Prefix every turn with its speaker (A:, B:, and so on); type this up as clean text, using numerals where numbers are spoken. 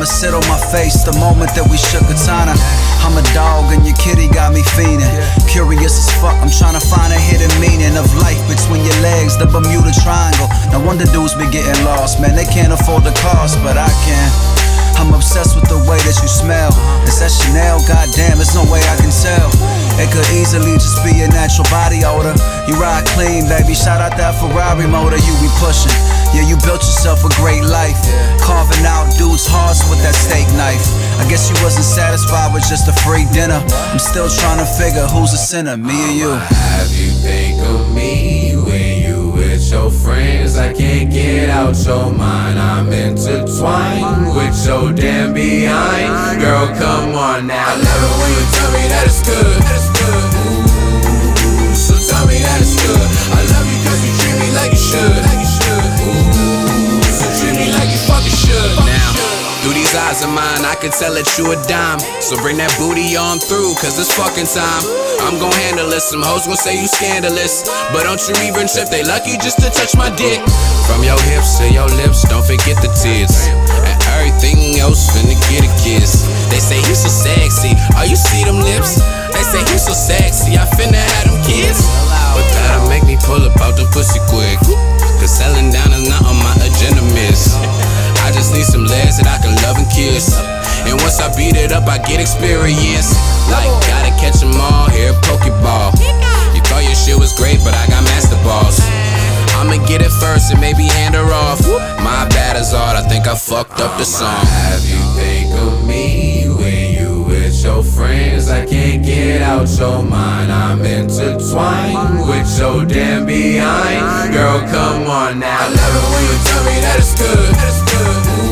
A: I'ma sit on my face the moment that we shook katana. I'm a dog and your kitty got me fiending. Curious as fuck, I'm tryna find a hidden meaning of life between your legs, the Bermuda Triangle. No wonder dudes be getting lost, man, they can't afford the cost, but I can. I'm obsessed with the way that you smell. Is that Chanel? Goddamn, there's no way I can tell. It could easily just be your natural body odor. You ride clean, baby, shout out that Ferrari motor you be pushing. Yeah, you built yourself a great life, carving out dudes' hearts with that steak knife. I guess you wasn't satisfied with just a free dinner. I'm still trying to figure who's a sinner, me or you.
B: Have you think of me when you with your friends? I can't get out your mind. I'm intertwined with your damn behind. Girl, come on now. I love it when you tell me that it's good. Ooh, so tell me that it's good. I love you cause you treat me like you should. Ooh, so treat me like you fucking should. Now, through these eyes of mine, I can tell that you a dime. So bring that booty on through, cause it's fucking time. I'm gon' handle it, some hoes gon' say you scandalous, but don't you even trip, they lucky just to touch my dick. From your hips to your lips, don't forget the tears. And everything else finna get a kiss. They say you so sexy, oh you see them lips? They say you so sexy, I finna have them kids. But that'll make me pull up out the pussy quick, cause selling down is not on my agenda, miss. I just need some legs that I can love and kiss, and once I beat it up, I get experience. Like, gotta catch them all, here Pokeball. You thought your shit was great, but I got master balls. I'ma get it first and maybe hand her off. My bad is all, I think I fucked up the song. Have you think of me when you with your friends? I can't get out your mind. I'm intertwined with your damn behind. Girl, come on now. I love it when you tell me that it's good.